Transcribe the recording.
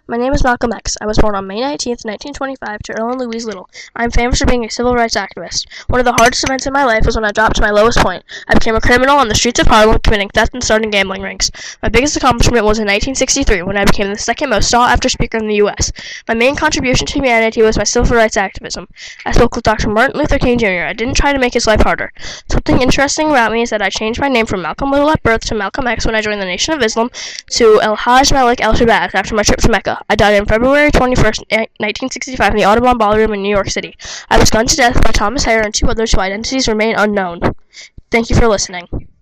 My name is Malcolm X. I was born on May 19th, 1925, to Earl and Louise Little. I am famous for being a civil rights activist. One of the hardest events in my life was when I dropped to my lowest point. I became a criminal on the streets of Harlem, committing theft and starting gambling rings. My biggest accomplishment was in 1963, when I became the second most sought-after speaker in the U.S. My main contribution to humanity was my civil rights activism. I spoke with Dr. Martin Luther King Jr. I didn't try to make his life harder. Something interesting about me is that I changed my name from Malcolm Little at birth to Malcolm X when I joined the Nation of Islam to El Hajj Malik El-Shabazz after my trip to Mecca. I died on February 21st, 1965 in the Audubon Ballroom in New York City. I was gunned to death by Thomas Hare and two others whose identities remain unknown. Thank you for listening.